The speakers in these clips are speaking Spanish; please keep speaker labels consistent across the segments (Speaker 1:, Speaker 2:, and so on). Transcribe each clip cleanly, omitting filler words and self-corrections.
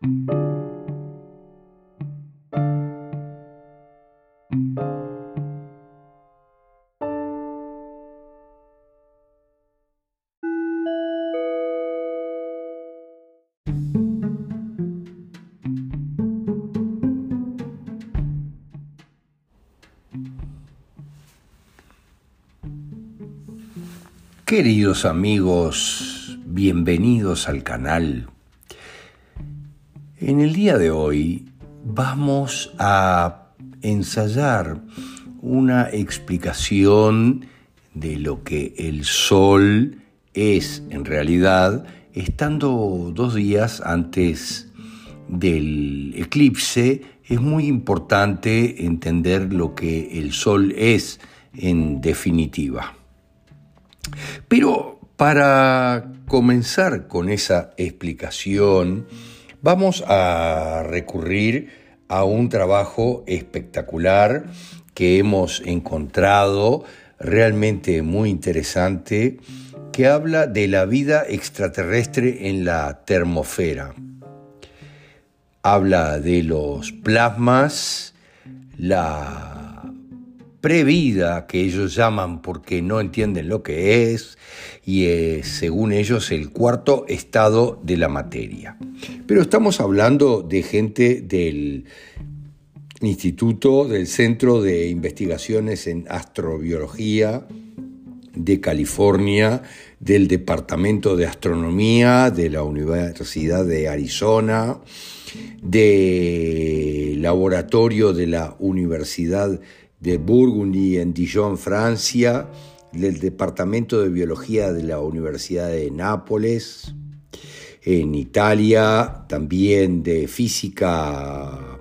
Speaker 1: Queridos amigos, bienvenidos al canal. En el día de hoy vamos a ensayar una explicación de lo que el Sol es en realidad, estando 2 días antes del eclipse. Es muy importante entender lo que el Sol es en definitiva. Pero para comenzar con esa explicación, vamos a recurrir a un trabajo espectacular que hemos encontrado, realmente muy interesante, que habla de la vida extraterrestre en la termósfera. Habla de los plasmas, la previda que ellos llaman porque no entienden lo que es, y según ellos el cuarto estado de la materia. Pero estamos hablando de gente del Instituto, del Centro de Investigaciones en Astrobiología de California, del Departamento de Astronomía de la Universidad de Arizona, del laboratorio de la Universidad de Burgundy en Dijon, Francia, del Departamento de Biología de la Universidad de Nápoles, en Italia, también de Física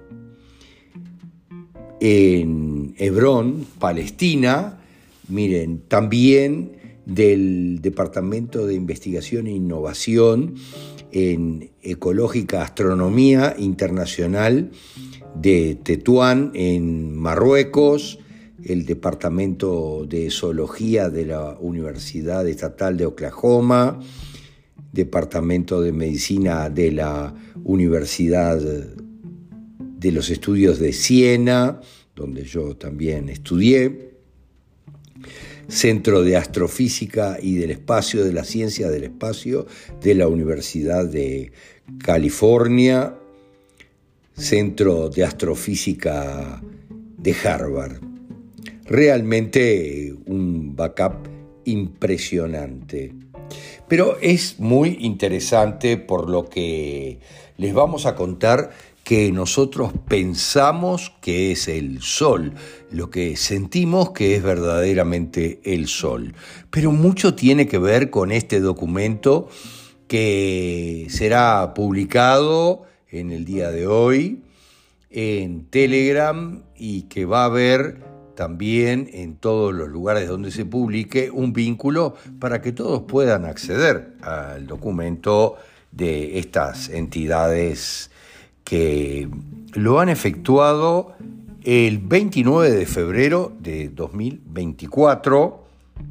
Speaker 1: en Hebrón, Palestina, miren, también del Departamento de Investigación e Innovación en Ecológica Astronomía Internacional de Tetuán, en Marruecos, el Departamento de Zoología de la Universidad Estatal de Oklahoma, Departamento de Medicina de la Universidad de los Estudios de Siena, donde yo también estudié, Centro de Astrofísica y del Espacio, de la Ciencia del Espacio de la Universidad de California, Centro de Astrofísica de Harvard. Realmente un backup impresionante. Pero es muy interesante por lo que les vamos a contar que nosotros pensamos que es el Sol, lo que sentimos que es verdaderamente el Sol. Pero mucho tiene que ver con este documento que será publicado en el día de hoy en Telegram y que va a haber también en todos los lugares donde se publique un vínculo para que todos puedan acceder al documento de estas entidades que lo han efectuado el 29 de febrero de 2024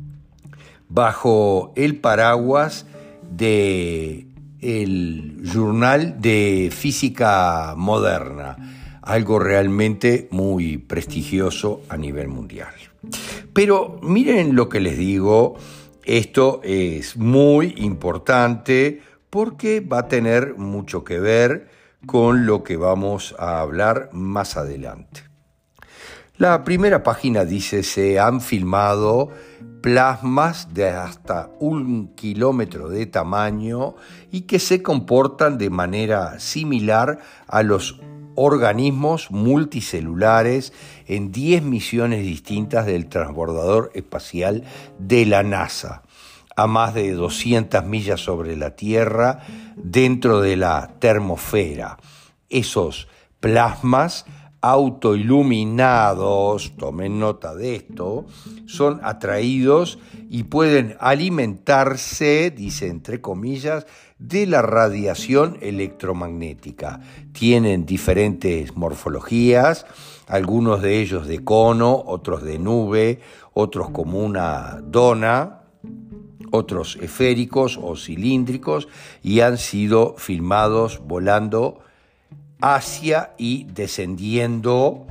Speaker 1: bajo el paraguas de el Journal de Física Moderna, algo realmente muy prestigioso a nivel mundial. Pero miren lo que les digo, esto es muy importante porque va a tener mucho que ver con lo que vamos a hablar más adelante. La primera página dice: se han filmado plasmas de hasta 1 kilómetro de tamaño y que se comportan de manera similar a los organismos multicelulares en 10 misiones distintas del transbordador espacial de la NASA, a más de 200 millas sobre la Tierra, dentro de la termósfera. Esos plasmas autoiluminados, tomen nota de esto, son atraídos y pueden alimentarse, dice entre comillas, de la radiación electromagnética. Tienen diferentes morfologías, algunos de ellos de cono, otros de nube, otros como una dona, otros esféricos o cilíndricos, y han sido filmados volando hacia y descendiendo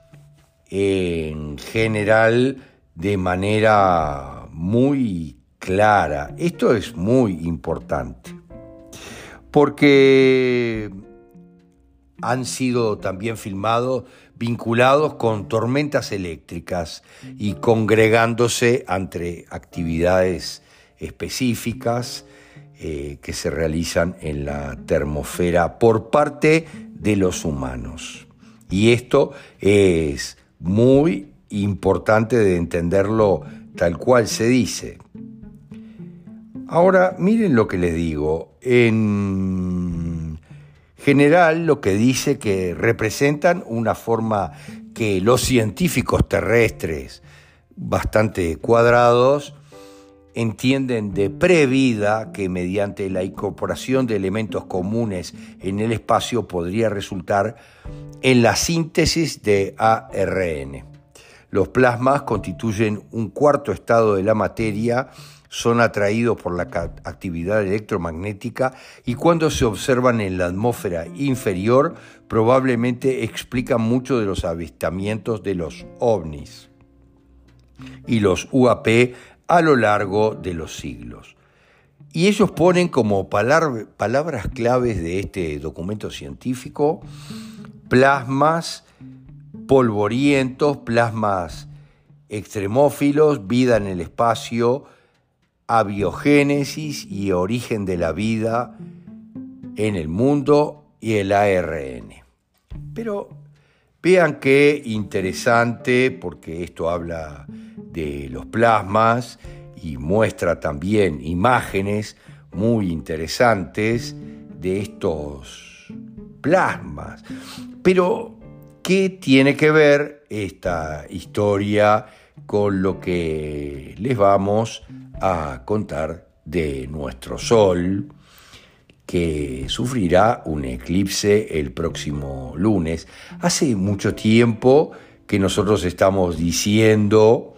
Speaker 1: en general de manera muy clara. Esto es muy importante porque han sido también filmados vinculados con tormentas eléctricas y congregándose entre actividades específicas que se realizan en la termosfera por parte de los humanos. Y esto es muy importante de entenderlo tal cual se dice. Ahora, miren lo que les digo. En general, lo que dice que representan una forma que los científicos terrestres, bastante cuadrados, entienden de previda, que mediante la incorporación de elementos comunes en el espacio podría resultar en la síntesis de ARN. Los plasmas constituyen un cuarto estado de la materia, son atraídos por la actividad electromagnética y cuando se observan en la atmósfera inferior probablemente explican mucho de los avistamientos de los ovnis y los UAP a lo largo de los siglos. Y ellos ponen como palabras claves de este documento científico plasmas polvorientos, plasmas extremófilos, vida en el espacio, abiogénesis y origen de la vida en el mundo y el ARN. Pero vean qué interesante, porque esto habla de los plasmas y muestra también imágenes muy interesantes de estos plasmas. Pero, ¿qué tiene que ver esta historia con lo que les vamos a contar de nuestro Sol, que sufrirá un eclipse el próximo lunes? Hace mucho tiempo que nosotros estamos diciendo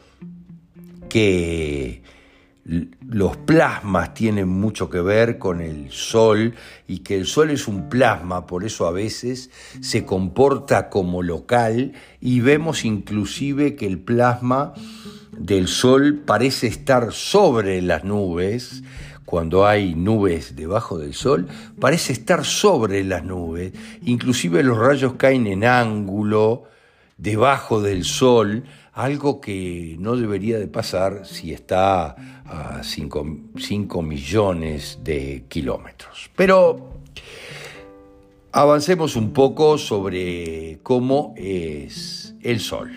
Speaker 1: que los plasmas tienen mucho que ver con el Sol y que el Sol es un plasma, por eso a veces se comporta como local y vemos inclusive que el plasma del Sol parece estar sobre las nubes. Cuando hay nubes debajo del Sol, parece estar sobre las nubes. Inclusive los rayos caen en ángulo debajo del Sol, algo que no debería de pasar si está a 5 millones de kilómetros. Pero avancemos un poco sobre cómo es el Sol.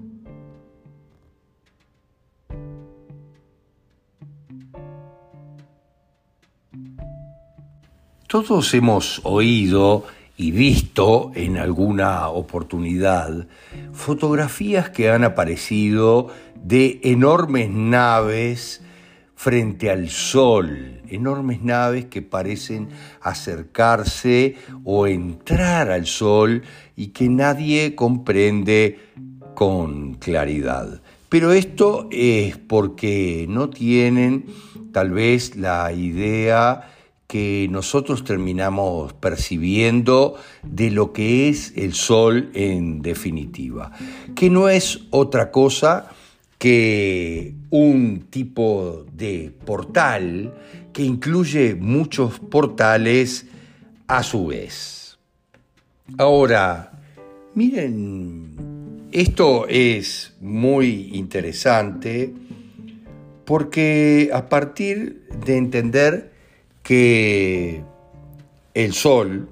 Speaker 1: Todos hemos oído y visto en alguna oportunidad fotografías que han aparecido de enormes naves frente al Sol, enormes naves que parecen acercarse o entrar al Sol y que nadie comprende con claridad. Pero esto es porque no tienen tal vez la idea que nosotros terminamos percibiendo de lo que es el Sol en definitiva, que no es otra cosa que un tipo de portal que incluye muchos portales a su vez. Ahora, miren, esto es muy interesante porque a partir de entender que el Sol,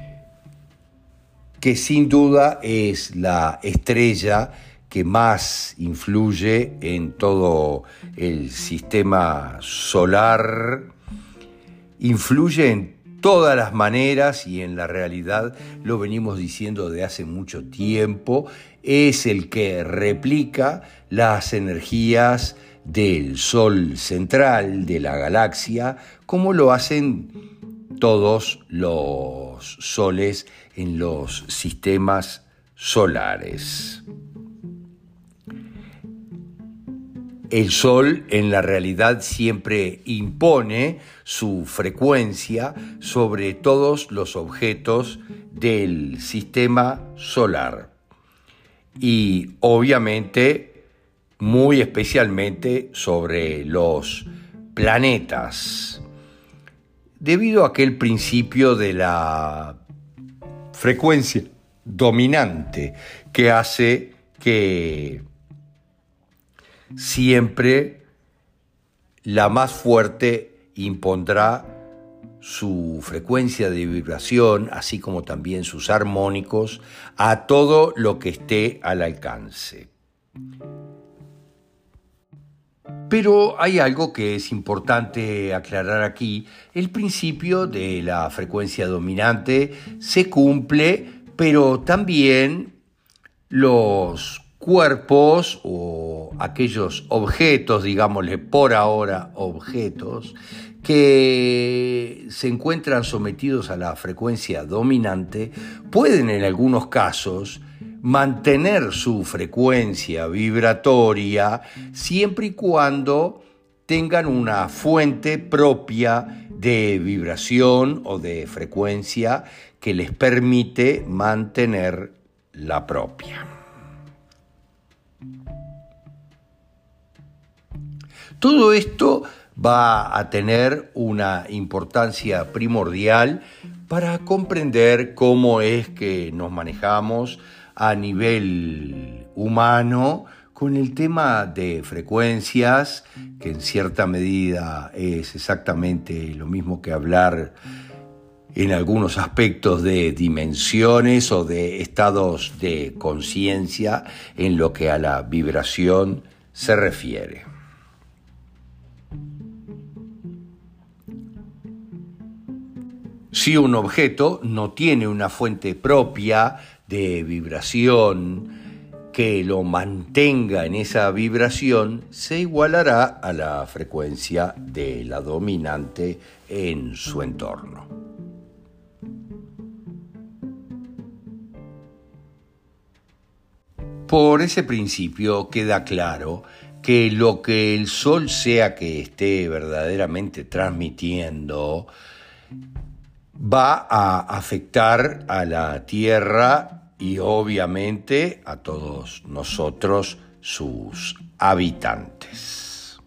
Speaker 1: que sin duda es la estrella que más influye en todo el sistema solar, influye en todas las maneras y en la realidad, lo venimos diciendo de hace mucho tiempo, es el que replica las energías del Sol central, de la galaxia, como lo hacen todos los soles en los sistemas solares. El Sol en la realidad siempre impone su frecuencia sobre todos los objetos del sistema solar y obviamente muy especialmente sobre los planetas, debido a aquel principio de la frecuencia dominante que hace que siempre la más fuerte impondrá su frecuencia de vibración, así como también sus armónicos, a todo lo que esté al alcance. Pero hay algo que es importante aclarar aquí. El principio de la frecuencia dominante se cumple, pero también los cuerpos o aquellos objetos, digámosle por ahora objetos, que se encuentran sometidos a la frecuencia dominante, pueden en algunos casos mantener su frecuencia vibratoria siempre y cuando tengan una fuente propia de vibración o de frecuencia que les permite mantener la propia. Todo esto va a tener una importancia primordial para comprender cómo es que nos manejamos a nivel humano con el tema de frecuencias, que en cierta medida es exactamente lo mismo que hablar en algunos aspectos de dimensiones o de estados de conciencia en lo que a la vibración se refiere. Si un objeto no tiene una fuente propia de vibración que lo mantenga en esa vibración, se igualará a la frecuencia de la dominante en su entorno. Por ese principio queda claro que lo que el Sol sea que esté verdaderamente transmitiendo va a afectar a la Tierra y obviamente a todos nosotros, sus habitantes.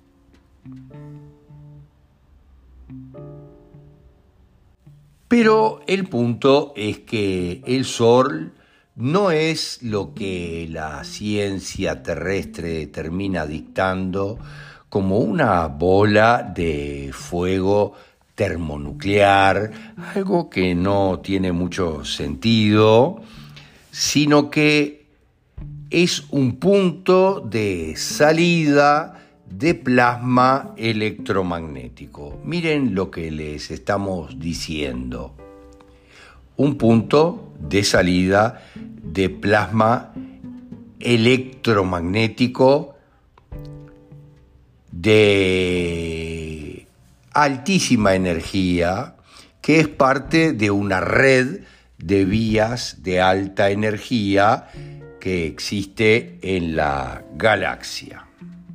Speaker 1: Pero el punto es que el Sol no es lo que la ciencia terrestre termina dictando como una bola de fuego termonuclear, algo que no tiene mucho sentido, sino que es un punto de salida de plasma electromagnético. Miren lo que les estamos diciendo. Un punto de salida de plasma electromagnético de altísima energía, que es parte de una red de vías de alta energía que existe en la galaxia.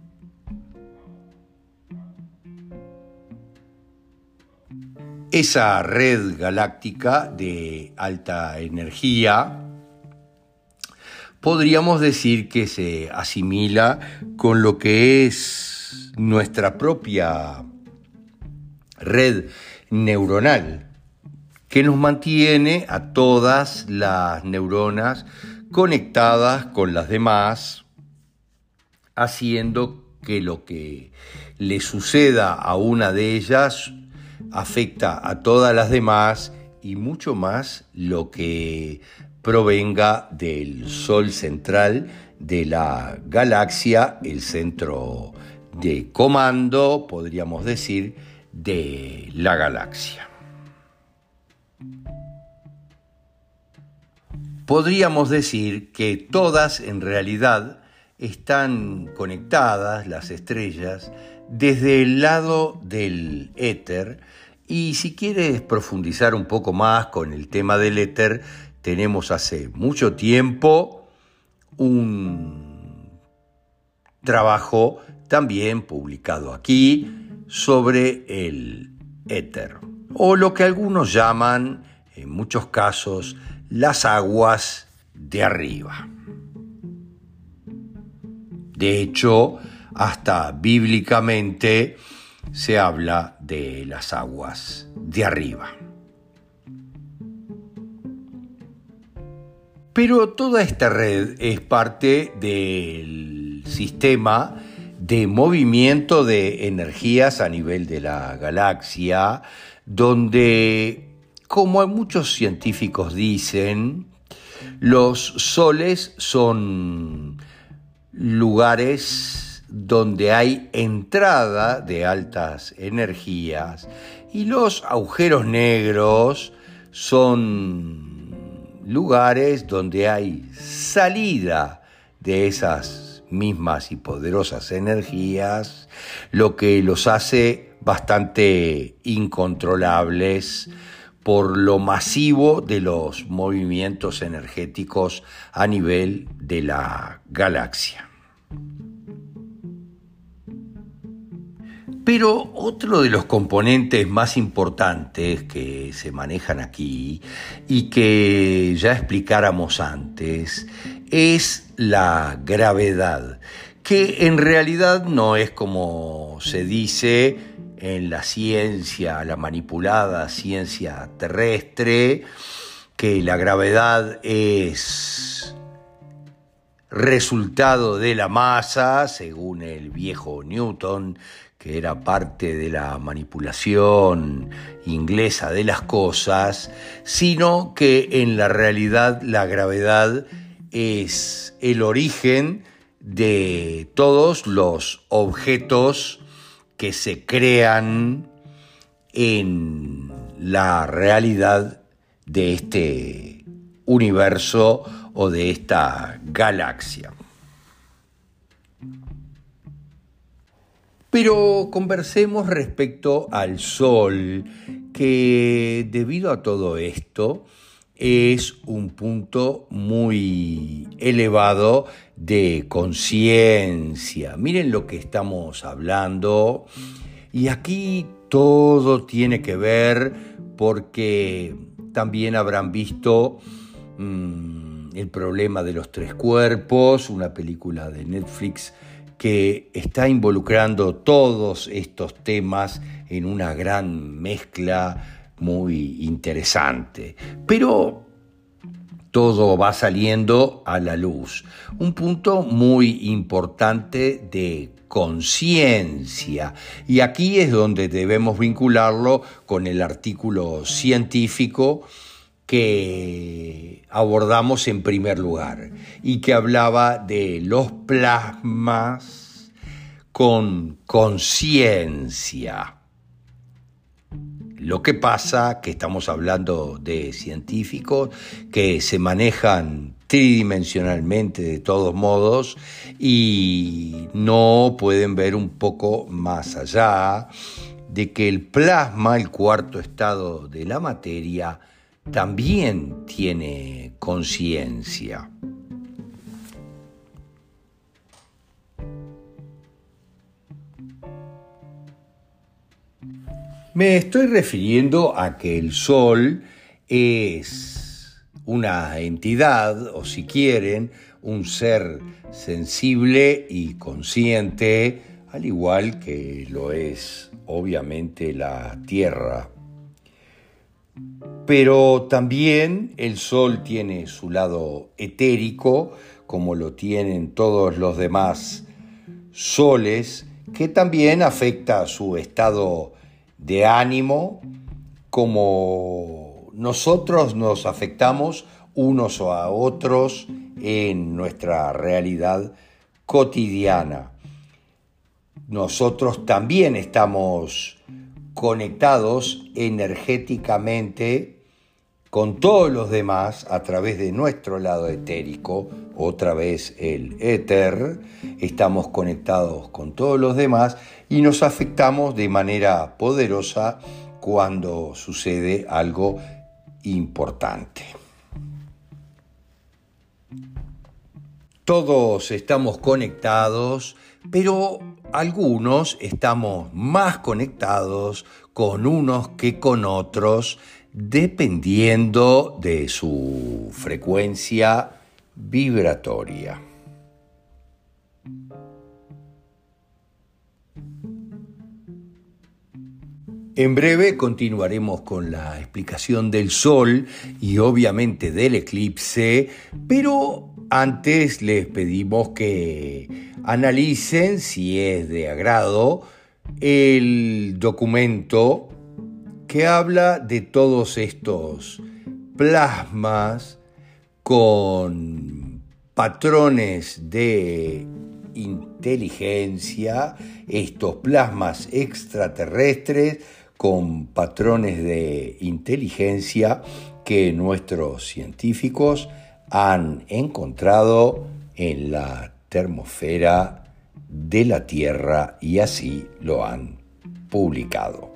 Speaker 1: Esa red galáctica de alta energía podríamos decir que se asimila con lo que es nuestra propia red neuronal, que nos mantiene a todas las neuronas conectadas con las demás, haciendo que lo que le suceda a una de ellas afecta a todas las demás y mucho más lo que provenga del Sol central de la galaxia, el centro de comando, podríamos decir, de la galaxia. Podríamos decir que todas en realidad están conectadas, las estrellas, desde el lado del éter, y si quieres profundizar un poco más con el tema del éter, tenemos hace mucho tiempo un trabajo también publicado aquí, sobre el éter, o lo que algunos llaman, en muchos casos, las aguas de arriba. De hecho, hasta bíblicamente se habla de las aguas de arriba. Pero toda esta red es parte del sistema de movimiento de energías a nivel de la galaxia, donde, como muchos científicos dicen, los soles son lugares donde hay entrada de altas energías y los agujeros negros son lugares donde hay salida de esas mismas y poderosas energías, lo que los hace bastante incontrolables por lo masivo de los movimientos energéticos a nivel de la galaxia. Pero otro de los componentes más importantes que se manejan aquí y que ya explicáramos antes es la gravedad, que en realidad no es como se dice en la ciencia, la manipulada ciencia terrestre, que la gravedad es resultado de la masa, según el viejo Newton, que era parte de la manipulación inglesa de las cosas, sino que en la realidad la gravedad es el origen de todos los objetos que se crean en la realidad de este universo o de esta galaxia. Pero conversemos respecto al Sol, que debido a todo esto es un punto muy elevado de conciencia. Miren lo que estamos hablando, y aquí todo tiene que ver porque también habrán visto El problema de los tres cuerpos, una película de Netflix que está involucrando todos estos temas en una gran mezcla muy interesante. Pero todo va saliendo a la luz. Un punto muy importante de conciencia. Y aquí es donde debemos vincularlo con el artículo científico que abordamos en primer lugar y que hablaba de los plasmas con conciencia. Lo que pasa que estamos hablando de científicos que se manejan tridimensionalmente de todos modos y no pueden ver un poco más allá de que el plasma, el cuarto estado de la materia, también tiene conciencia. Me estoy refiriendo a que el Sol es una entidad, o si quieren, un ser sensible y consciente, al igual que lo es, obviamente, la Tierra. Pero también el Sol tiene su lado etérico, como lo tienen todos los demás soles, que también afecta a su estado de ánimo, como nosotros nos afectamos unos a otros en nuestra realidad cotidiana. Nosotros también estamos conectados energéticamente con todos los demás a través de nuestro lado etérico, otra vez el éter. Estamos conectados con todos los demás y nos afectamos de manera poderosa cuando sucede algo importante. Todos estamos conectados, pero algunos estamos más conectados con unos que con otros, dependiendo de su frecuencia vibratoria. En breve continuaremos con la explicación del Sol y obviamente del eclipse, pero antes les pedimos que analicen, si es de agrado, el documento que habla de todos estos plasmas con patrones de inteligencia, estos plasmas extraterrestres con patrones de inteligencia que nuestros científicos han encontrado en la termosfera de la Tierra y así lo han publicado.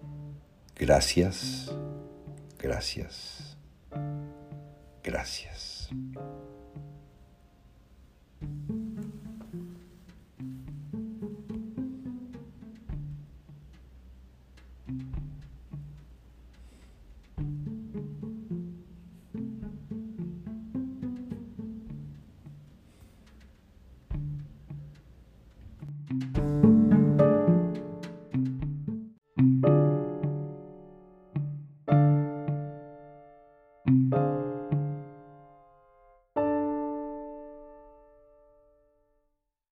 Speaker 1: Gracias, gracias, gracias.